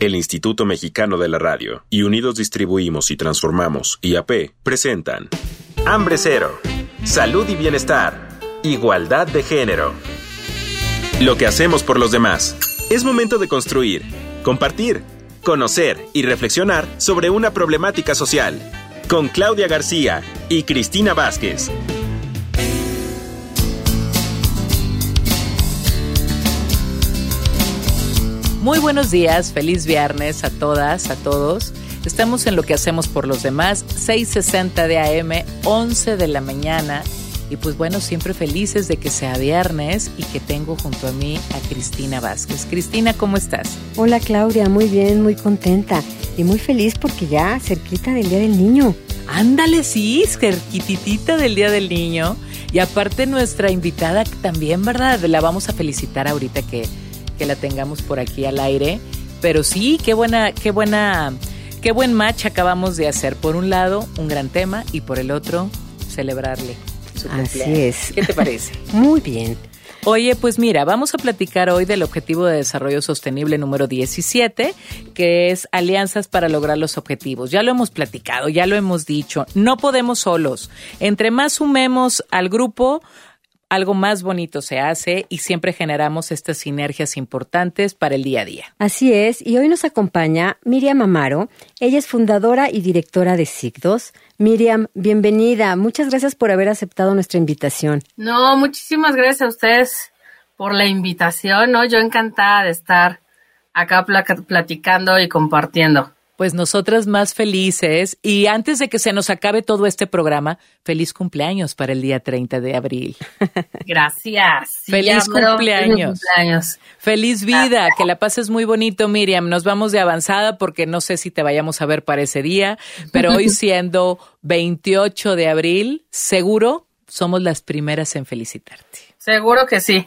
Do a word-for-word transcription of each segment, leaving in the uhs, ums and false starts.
El Instituto Mexicano de la Radio y Unidos Distribuimos y Transformamos, I A P, presentan Hambre Cero, Salud y Bienestar, Igualdad de Género. Lo que hacemos por los demás. Es momento de construir, compartir, conocer y reflexionar sobre una problemática social. Con Claudia García y Cristina Vázquez. Muy buenos días, feliz viernes a todas, a todos. Estamos en Lo que hacemos por los demás, seis sesenta de A M, once de la mañana. Y pues bueno, siempre felices de que sea viernes y que tengo junto a mí a Cristina Vázquez. Cristina, ¿cómo estás? Hola Claudia, muy bien, muy contenta y muy feliz porque ya cerquita del Día del Niño. Ándale, sí, cerquititita del Día del Niño. Y aparte nuestra invitada también, ¿verdad? La vamos a felicitar ahorita que... que la tengamos por aquí al aire, pero sí, qué buena, qué buena, qué buen match acabamos de hacer. Por un lado, un gran tema y por el otro, celebrarle su cumpleaños. Así es. ¿Qué te parece? Muy bien. Oye, pues mira, vamos a platicar hoy del Objetivo de Desarrollo Sostenible número diecisiete, que es Alianzas para lograr los objetivos. Ya lo hemos platicado, ya lo hemos dicho, no podemos solos. Entre más sumemos al grupo, algo más bonito se hace y siempre generamos estas sinergias importantes para el día a día. Así es, y hoy nos acompaña Miriam Amaro. Ella es fundadora y directora de SIGDOS. Miriam, bienvenida. Muchas gracias por haber aceptado nuestra invitación. No, muchísimas gracias a ustedes por la invitación, ¿no? Yo encantada de estar acá platicando y compartiendo. Pues nosotras más felices. Y antes de que se nos acabe todo este programa, feliz cumpleaños para el día treinta de abril. Gracias. Feliz sí, cumpleaños. cumpleaños. Feliz vida, que la pases muy bonito, Miriam. Nos vamos de avanzada porque no sé si te vayamos a ver para ese día, pero hoy siendo veintiocho de abril, seguro somos las primeras en felicitarte. Seguro que sí.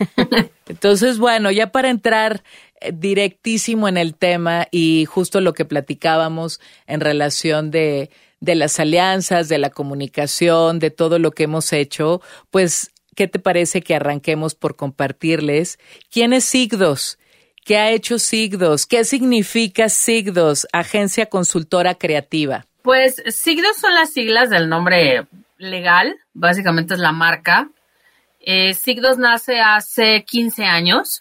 Entonces, bueno, ya para entrar directísimo en el tema y justo lo que platicábamos en relación de, de las alianzas, de la comunicación, de todo lo que hemos hecho, pues, ¿qué te parece que arranquemos por compartirles quién es SIGDOS? ¿Qué ha hecho SIGDOS? ¿Qué significa SIGDOS, Agencia Consultora Creativa? Pues SIGDOS son las siglas del nombre legal, básicamente es la marca. Eh, SIGDOS nace hace quince años.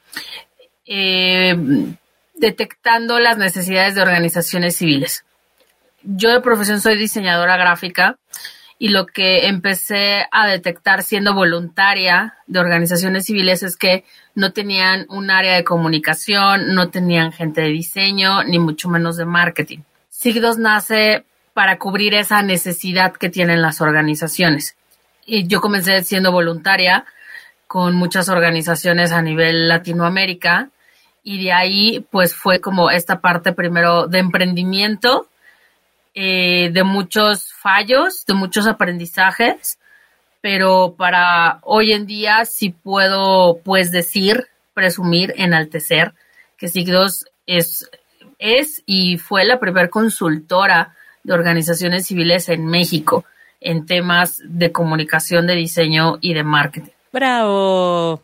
Eh, detectando las necesidades de organizaciones civiles. Yo de profesión soy diseñadora gráfica y lo que empecé a detectar siendo voluntaria de organizaciones civiles es que no tenían un área de comunicación, no tenían gente de diseño, ni mucho menos de marketing. SIGDOS nace para cubrir esa necesidad que tienen las organizaciones. Y yo comencé siendo voluntaria con muchas organizaciones a nivel Latinoamérica. Y de ahí, pues, fue como esta parte primero de emprendimiento, eh, de muchos fallos, de muchos aprendizajes, pero para hoy en día sí puedo, pues, decir, presumir, enaltecer que SIGDOS es, es y fue la primera consultora de organizaciones civiles en México en temas de comunicación, de diseño y de marketing. ¡Bravo!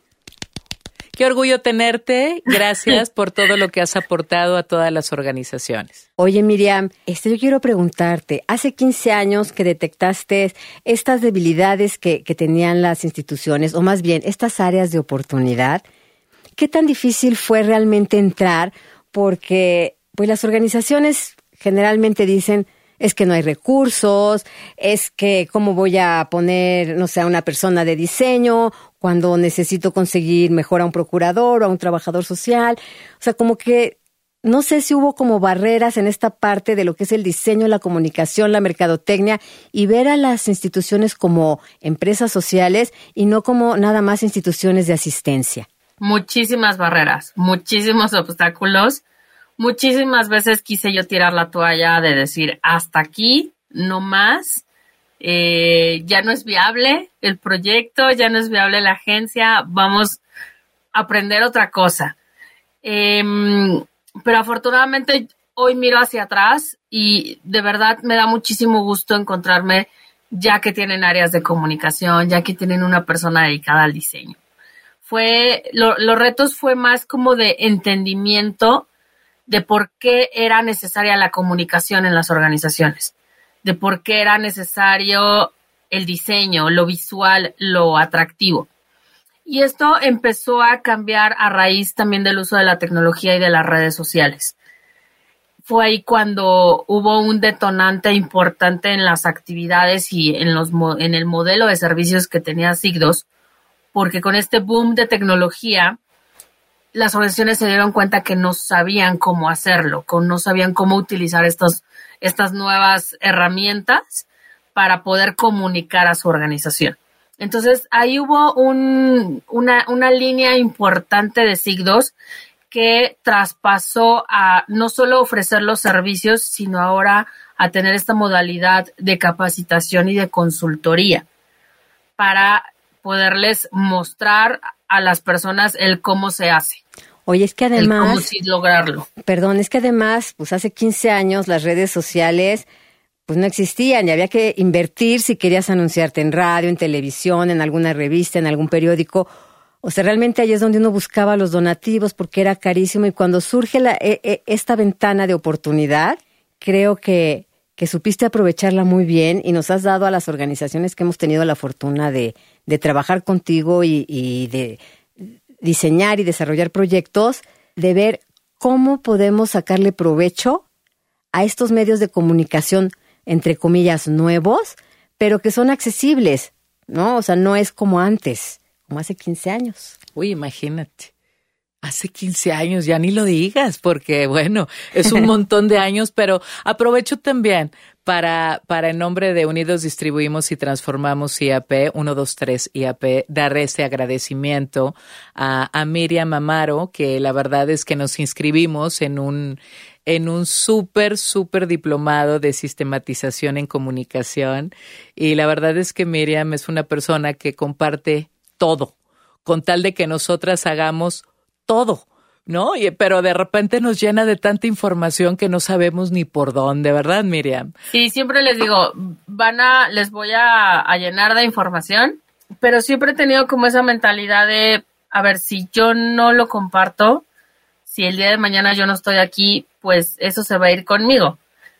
Qué orgullo tenerte. Gracias por todo lo que has aportado a todas las organizaciones. Oye, Miriam, este, yo quiero preguntarte, hace quince años que detectaste estas debilidades que, que tenían las instituciones, o más bien estas áreas de oportunidad, ¿qué tan difícil fue realmente entrar? Porque pues las organizaciones generalmente dicen, es que no hay recursos, es que cómo voy a poner, no sé, a una persona de diseño cuando necesito conseguir mejor a un procurador o a un trabajador social. O sea, como que no sé si hubo como barreras en esta parte de lo que es el diseño, la comunicación, la mercadotecnia y ver a las instituciones como empresas sociales y no como nada más instituciones de asistencia. Muchísimas barreras, muchísimos obstáculos. Muchísimas veces quise yo tirar la toalla de decir hasta aquí, no más, eh, ya no es viable el proyecto, ya no es viable la agencia, vamos a aprender otra cosa. Eh, pero afortunadamente hoy miro hacia atrás y de verdad me da muchísimo gusto encontrarme ya que tienen áreas de comunicación, ya que tienen una persona dedicada al diseño. Fue, lo, los retos fue más como de entendimiento de por qué era necesaria la comunicación en las organizaciones, de por qué era necesario el diseño, lo visual, lo atractivo. Y esto empezó a cambiar a raíz también del uso de la tecnología y de las redes sociales. Fue ahí cuando hubo un detonante importante en las actividades y en, los, en el modelo de servicios que tenía Sigdos, porque con este boom de tecnología, las organizaciones se dieron cuenta que no sabían cómo hacerlo, que no sabían cómo utilizar estos, estas nuevas herramientas para poder comunicar a su organización. Entonces, ahí hubo un, una, una línea importante de Sigdos que traspasó a no solo ofrecer los servicios, sino ahora a tener esta modalidad de capacitación y de consultoría para poderles mostrar a las personas el cómo se hace. Oye, es que además... El cómo sí lograrlo. Perdón, es que además, pues hace quince años las redes sociales pues no existían y había que invertir si querías anunciarte en radio, en televisión, en alguna revista, en algún periódico. O sea, realmente ahí es donde uno buscaba los donativos porque era carísimo y cuando surge la, e, e, esta ventana de oportunidad, creo que, que supiste aprovecharla muy bien y nos has dado a las organizaciones que hemos tenido la fortuna de, de trabajar contigo y, y de diseñar y desarrollar proyectos, de ver cómo podemos sacarle provecho a estos medios de comunicación, entre comillas, nuevos, pero que son accesibles, ¿no? O sea, no es como antes, como hace quince años. Uy, imagínate. Hace quince años, ya ni lo digas, porque bueno, es un montón de años, pero aprovecho también para, para en nombre de Unidos Distribuimos y Transformamos I A P, uno dos tres I A P, dar ese agradecimiento a, a Miriam Amaro, que la verdad es que nos inscribimos en un, en un súper, súper diplomado de sistematización en comunicación. Y la verdad es que Miriam es una persona que comparte todo, con tal de que nosotras hagamos todo, ¿no? Y, pero de repente nos llena de tanta información que no sabemos ni por dónde, ¿verdad, Miriam? Sí, siempre les digo, van a, les voy a, a llenar de información, pero siempre he tenido como esa mentalidad de, a ver, si yo no lo comparto, si el día de mañana yo no estoy aquí, pues eso se va a ir conmigo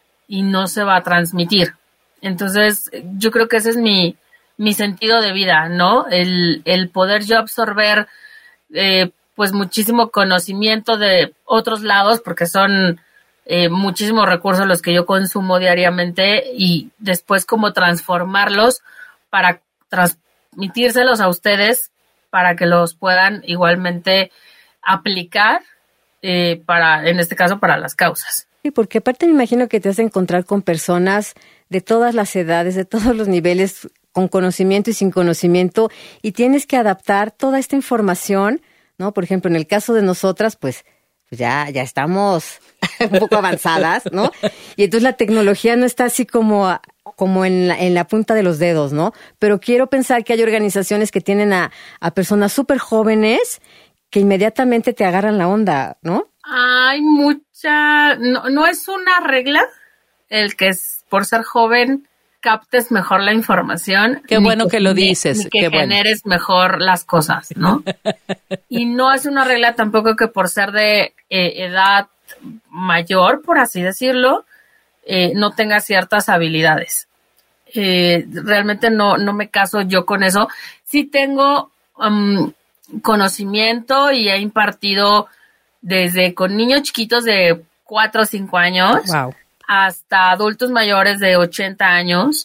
y no se va a transmitir. Entonces, yo creo que ese es mi, mi sentido de vida, ¿no? El, el poder yo absorber, eh, pues muchísimo conocimiento de otros lados, porque son eh, muchísimos recursos los que yo consumo diariamente y después cómo transformarlos para transmitírselos a ustedes para que los puedan igualmente aplicar eh, para, en este caso, para las causas. Sí, porque aparte me imagino que te vas a encontrar con personas de todas las edades, de todos los niveles, con conocimiento y sin conocimiento, y tienes que adaptar toda esta información, ¿no? Por ejemplo, en el caso de nosotras, pues, pues ya, ya estamos un poco avanzadas, ¿no? Y entonces la tecnología no está así como, como en la, en la punta de los dedos, ¿no? Pero quiero pensar que hay organizaciones que tienen a, a personas súper jóvenes que inmediatamente te agarran la onda, ¿no? Hay mucha... No, no es una regla el que es, por ser joven captes mejor la información. Qué bueno que, que lo dices. Ni que Qué generes bueno. mejor las cosas, ¿no? Y no es una regla tampoco que por ser de eh, edad mayor, por así decirlo, eh, no tenga ciertas habilidades. Eh, realmente no, no me caso yo con eso. Sí tengo um, conocimiento y he impartido desde con niños chiquitos de cuatro o cinco años. Wow. Hasta adultos mayores de ochenta años,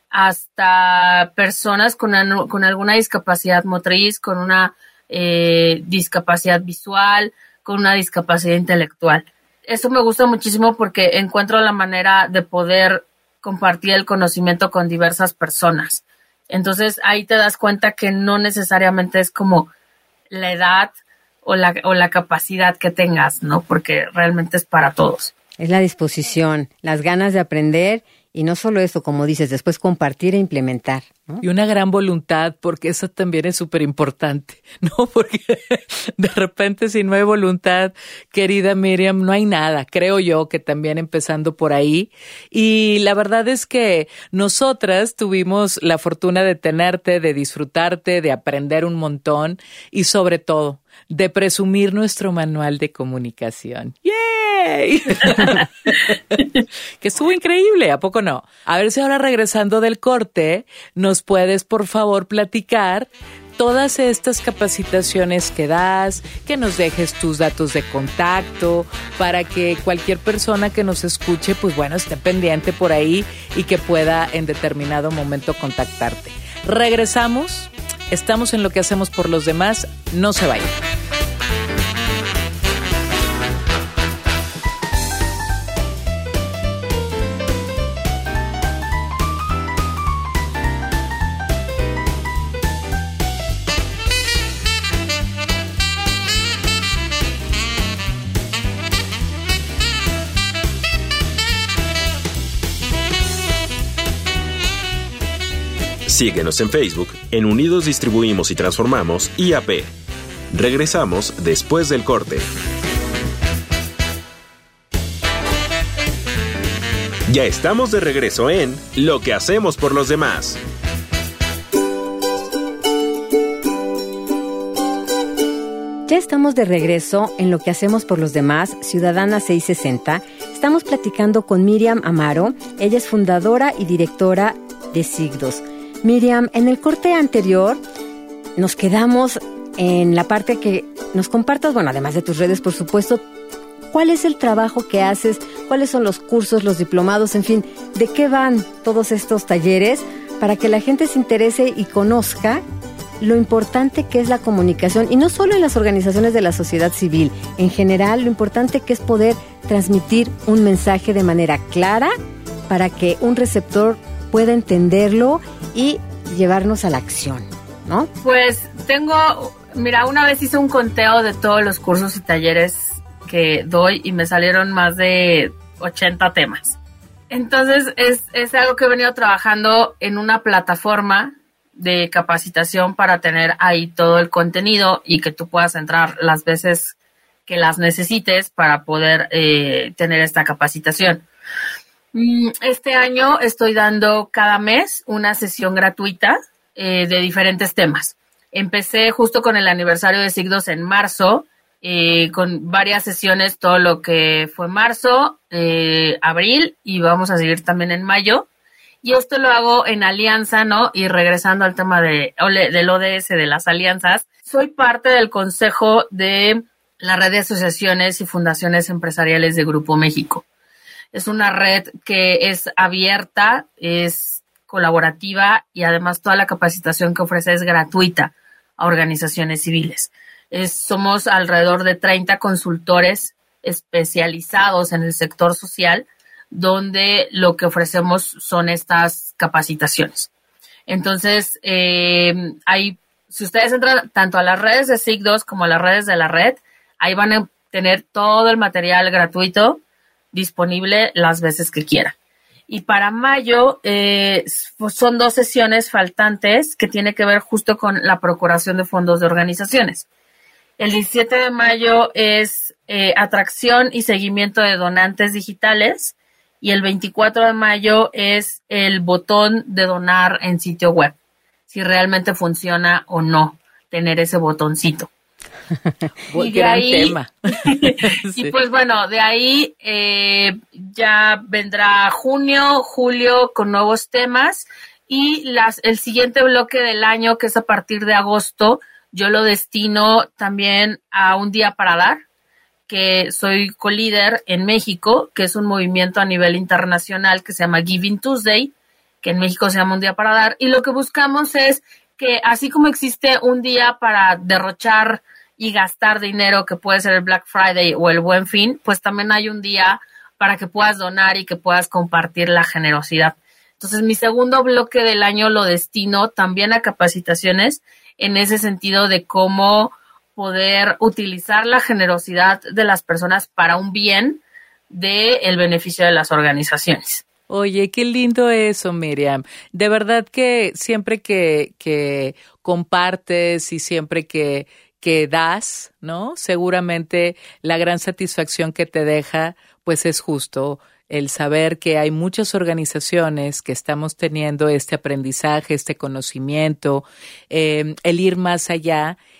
hasta personas con, an- con alguna discapacidad motriz, con una eh, discapacidad visual, con una discapacidad intelectual. Eso me gusta muchísimo porque encuentro la manera de poder compartir el conocimiento con diversas personas. Entonces ahí te das cuenta que no necesariamente es como la edad o la, o la capacidad que tengas, ¿no? Porque realmente es para todos. Es la disposición, las ganas de aprender y no solo eso, como dices, después compartir e implementar, ¿no? Y una gran voluntad, porque eso también es súper importante, ¿no? Porque de repente si no hay voluntad, querida Miriam, no hay nada. Creo yo que también empezando por ahí. Y la verdad es que nosotras tuvimos la fortuna de tenerte, de disfrutarte, de aprender un montón y sobre todo de presumir nuestro manual de comunicación. ¡Yeah! ¡yay! Que estuvo increíble, ¿a poco no? A ver si ahora regresando del corte, nos puedes por favor platicar todas estas capacitaciones que das, que nos dejes tus datos de contacto para que cualquier persona que nos escuche, pues bueno, esté pendiente por ahí y que pueda en determinado momento contactarte. Regresamos, estamos en Lo que hacemos por los demás, no se vayan. Síguenos en Facebook, en Unidos Distribuimos y Transformamos I A P. Regresamos después del corte. Ya estamos de regreso en Lo que hacemos por los demás. Ya estamos de regreso en Lo que hacemos por los demás, Ciudadana seiscientos sesenta. Estamos platicando con Miriam Amaro. Ella es fundadora y directora de Sigdos. Miriam, en el corte anterior nos quedamos en la parte que nos compartas, bueno, además de tus redes, por supuesto, cuál es el trabajo que haces, cuáles son los cursos, los diplomados, en fin, de qué van todos estos talleres para que la gente se interese y conozca lo importante que es la comunicación, y no solo en las organizaciones de la sociedad civil, en general, lo importante que es poder transmitir un mensaje de manera clara para que un receptor pueda entenderlo y llevarnos a la acción, ¿no? Pues tengo, mira, una vez hice un conteo de todos los cursos y talleres que doy y me salieron más de ochenta temas. Entonces es, es algo que he venido trabajando en una plataforma de capacitación para tener ahí todo el contenido y que tú puedas entrar las veces que las necesites para poder eh, tener esta capacitación. Este año estoy dando cada mes una sesión gratuita eh, de diferentes temas. Empecé justo con el aniversario de Sigdos en marzo, eh, con varias sesiones, todo lo que fue marzo, eh, abril, y vamos a seguir también en mayo. Y esto lo hago en alianza, ¿no? Y regresando al tema de, del O D S, de las alianzas, soy parte del consejo de la red de asociaciones y fundaciones empresariales de Grupo México. Es una red que es abierta, es colaborativa y además toda la capacitación que ofrece es gratuita a organizaciones civiles. Es, somos alrededor de treinta consultores especializados en el sector social, donde lo que ofrecemos son estas capacitaciones. Entonces, eh, hay, si ustedes entran tanto a las redes de Sigdos como a las redes de la red, ahí van a tener todo el material gratuito disponible las veces que quieran. Y para mayo eh, pues son dos sesiones faltantes que tiene que ver justo con la procuración de fondos de organizaciones. El diecisiete de mayo es eh, atracción y seguimiento de donantes digitales, y el veinticuatro de mayo es el botón de donar en sitio web, si realmente funciona o no tener ese botoncito. Y de gran ahí, tema. y sí. Pues bueno, de ahí eh, ya vendrá junio, julio con nuevos temas, y las el siguiente bloque del año, que es a partir de agosto, yo lo destino también a un día para dar, que soy co-líder en México, que es un movimiento a nivel internacional que se llama Giving Tuesday, que en México se llama un día para dar, y lo que buscamos es que así como existe un día para derrochar y gastar dinero, que puede ser el Black Friday o el Buen Fin, pues también hay un día para que puedas donar y que puedas compartir la generosidad. Entonces, mi segundo bloque del año lo destino también a capacitaciones en ese sentido de cómo poder utilizar la generosidad de las personas para un bien del beneficio de las organizaciones. Oye, qué lindo eso, Miriam. De verdad que siempre que, que compartes y siempre que que das, ¿no? Seguramente la gran satisfacción que te deja, pues es justo el saber que hay muchas organizaciones que estamos teniendo este aprendizaje, este conocimiento, eh, el ir más allá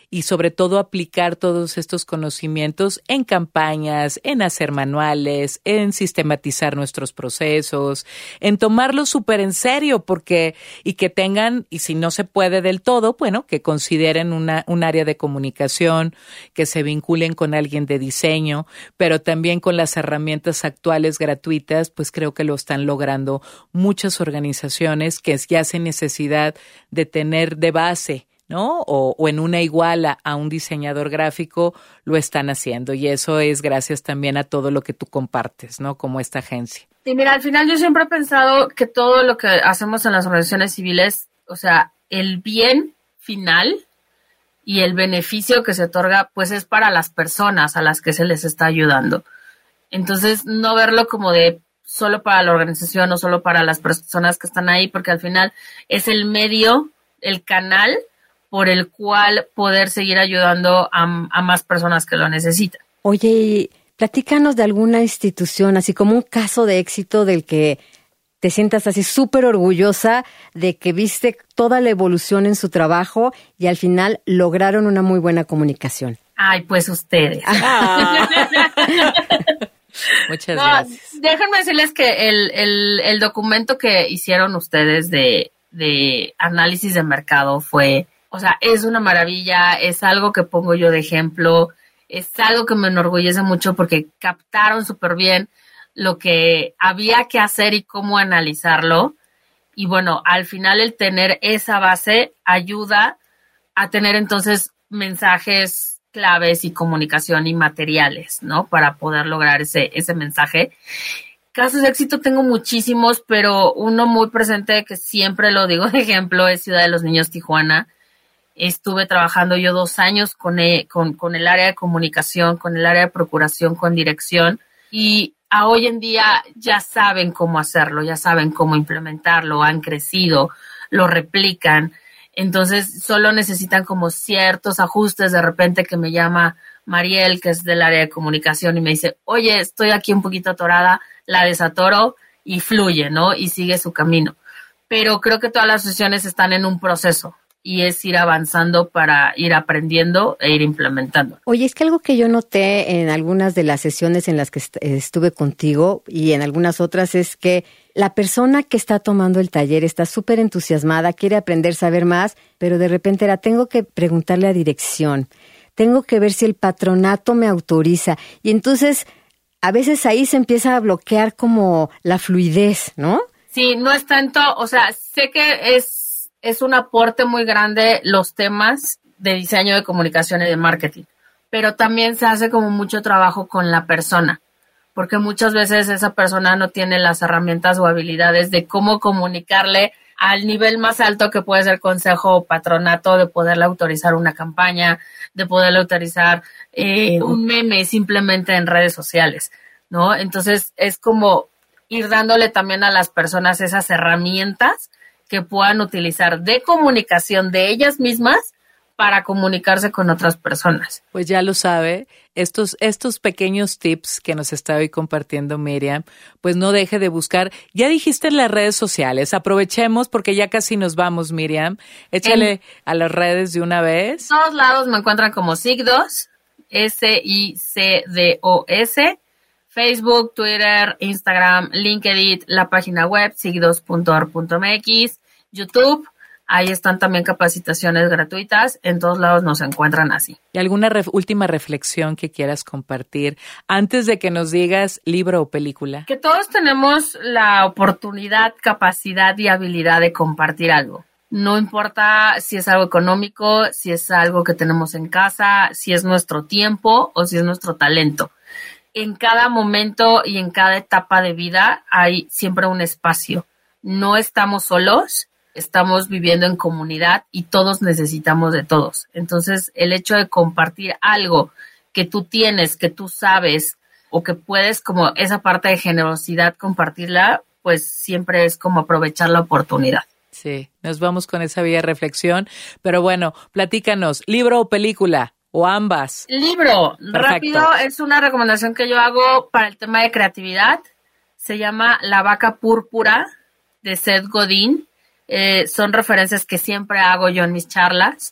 y sobre todo aplicar todos estos conocimientos en campañas, en hacer manuales, en sistematizar nuestros procesos, en tomarlo súper en serio porque y que tengan, y si no se puede del todo, bueno, que consideren una, un área de comunicación, que se vinculen con alguien de diseño, pero también con las herramientas actuales gratuitas, pues creo que lo están logrando muchas organizaciones que ya sin necesidad de tener de base, ¿no? O, o en una iguala a un diseñador gráfico, lo están haciendo. Y eso es gracias también a todo lo que tú compartes, ¿no? Como esta agencia. Y mira, al final yo siempre he pensado que todo lo que hacemos en las organizaciones civiles, o sea, el bien final y el beneficio que se otorga, pues es para las personas a las que se les está ayudando. Entonces, no verlo como de solo para la organización o solo para las personas que están ahí, porque al final es el medio, el canal por el cual poder seguir ayudando a, a más personas que lo necesitan. Oye, platícanos de alguna institución, así como un caso de éxito del que te sientas así súper orgullosa de que viste toda la evolución en su trabajo y al final lograron una muy buena comunicación. Ay, pues ustedes. Muchas no, gracias. Déjenme decirles que el, el, el documento que hicieron ustedes de, de análisis de mercado fue, o sea, es una maravilla, es algo que pongo yo de ejemplo, es algo que me enorgullece mucho porque captaron súper bien lo que había que hacer y cómo analizarlo. Y bueno, al final el tener esa base ayuda a tener entonces mensajes claves y comunicación y materiales, ¿no? Para poder lograr ese, ese mensaje. Casos de éxito tengo muchísimos, pero uno muy presente que siempre lo digo de ejemplo es Ciudad de los Niños, Tijuana. Estuve trabajando yo dos años con el, con, con el área de comunicación, con el área de procuración, con dirección, y a hoy en día ya saben cómo hacerlo, ya saben cómo implementarlo, han crecido, lo replican. Entonces, solo necesitan como ciertos ajustes. De repente que me llama Mariel, que es del área de comunicación, y me dice, oye, estoy aquí un poquito atorada, la desatoro y fluye, ¿no? Y sigue su camino. Pero creo que todas las sesiones están en un proceso y es ir avanzando para ir aprendiendo e ir implementando. Oye, es que algo que yo noté en algunas de las sesiones en las que est- estuve contigo y en algunas otras es que la persona que está tomando el taller está súper entusiasmada, quiere aprender, saber más, pero de repente era, tengo que preguntarle a dirección, tengo que ver si el patronato me autoriza. Y entonces, a veces ahí se empieza a bloquear como la fluidez, ¿no? Sí, no es tanto, o sea, sé que es, es un aporte muy grande los temas de diseño, de comunicación y de marketing, pero también se hace como mucho trabajo con la persona, porque muchas veces esa persona no tiene las herramientas o habilidades de cómo comunicarle al nivel más alto que puede ser consejo o patronato, de poderle autorizar una campaña, de poderle autorizar eh, un meme simplemente en redes sociales, ¿no? Entonces es como ir dándole también a las personas esas herramientas que puedan utilizar de comunicación de ellas mismas para comunicarse con otras personas. Pues ya lo sabe, estos, estos pequeños tips que nos está hoy compartiendo Miriam, pues no deje de buscar. Ya dijiste en las redes sociales, aprovechemos porque ya casi nos vamos, Miriam. Échale en, a las redes de una vez. En todos lados me encuentran como Sicdos, S I C D O S, Facebook, Twitter, Instagram, LinkedIn, la página web, sicdos punto org punto m x, YouTube. Ahí están también capacitaciones gratuitas. En todos lados nos encuentran así. ¿Y alguna ref- última reflexión que quieras compartir antes de que nos digas libro o película? Que todos tenemos la oportunidad, capacidad y habilidad de compartir algo. No importa si es algo económico, si es algo que tenemos en casa, si es nuestro tiempo o si es nuestro talento. En cada momento y en cada etapa de vida hay siempre un espacio. No estamos solos. Estamos viviendo en comunidad y todos necesitamos de todos. Entonces, el hecho de compartir algo que tú tienes, que tú sabes, o que puedes, como esa parte de generosidad, compartirla, pues siempre es como aprovechar la oportunidad. Sí, nos vamos con esa bella reflexión. Pero bueno, platícanos, ¿libro o película? ¿O ambas? Libro. Perfecto. Rápido, es una recomendación que yo hago para el tema de creatividad. Se llama La vaca púrpura, de Seth Godin. Eh, son referencias que siempre hago yo en mis charlas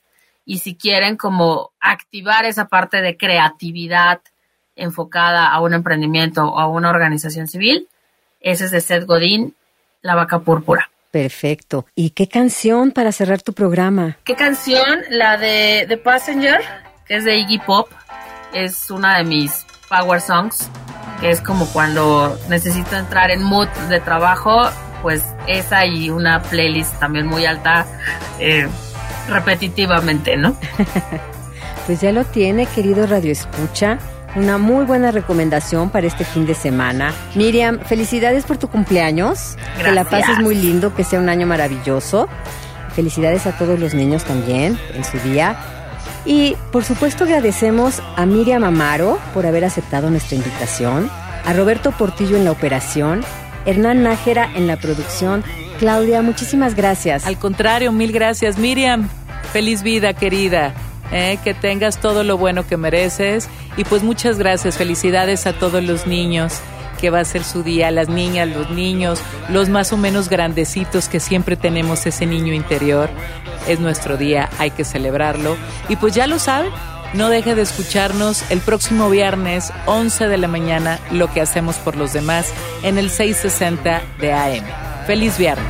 y si quieren como activar esa parte de creatividad enfocada a un emprendimiento o a una organización civil, ese es de Seth Godin, La Vaca Púrpura. Perfecto. ¿Y qué canción para cerrar tu programa? ¿Qué canción? La de The Passenger, que es de Iggy Pop. Es una de mis power songs, que es como cuando necesito entrar en mood de trabajo, pues esa y una playlist también muy alta, eh, repetitivamente, ¿no? Pues ya lo tiene, querido Radio Escucha. Una muy buena recomendación para este fin de semana. Miriam, felicidades por tu cumpleaños. Gracias. Que la pases muy lindo, que sea un año maravilloso. Felicidades a todos los niños también en su día. Y, por supuesto, agradecemos a Miriam Amaro por haber aceptado nuestra invitación, a Roberto Portillo en la operación, Hernán Nájera en la producción. Claudia, muchísimas gracias. Al contrario, mil gracias. Miriam, feliz vida, querida. Eh, que tengas todo lo bueno que mereces y pues muchas gracias, felicidades a todos los niños, que va a ser su día, las niñas, los niños, los más o menos grandecitos que siempre tenemos ese niño interior. Es nuestro día, hay que celebrarlo y pues ya lo saben, no deje de escucharnos el próximo viernes once de la mañana, Lo que hacemos por los demás, en el seiscientos sesenta de A M. Feliz viernes.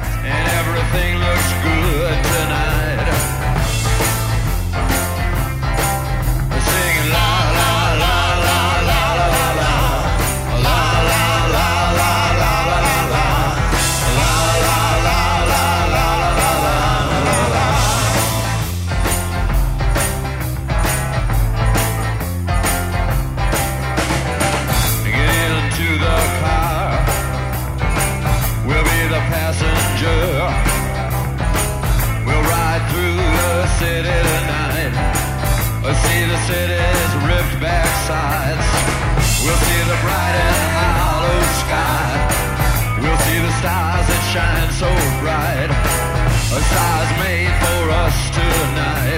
Shine so bright, a star's made for us tonight.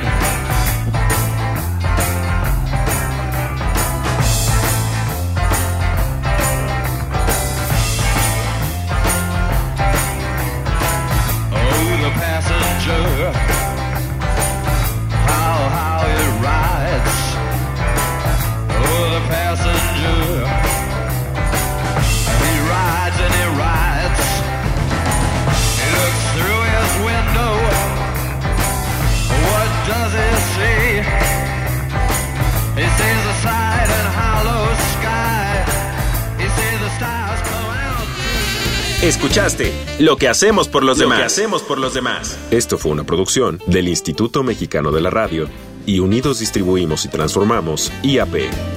Oh, the passenger, how, how it rides. Oh, the passenger, he rides and he rides. Through his window, what does he see? He sees a side and hollow sky. He sees the stars come out. Escuchaste Lo que hacemos por los demás. Lo que hacemos por los demás. Esto fue una producción del Instituto Mexicano de la Radio y Unidos Distribuimos y Transformamos, I A P.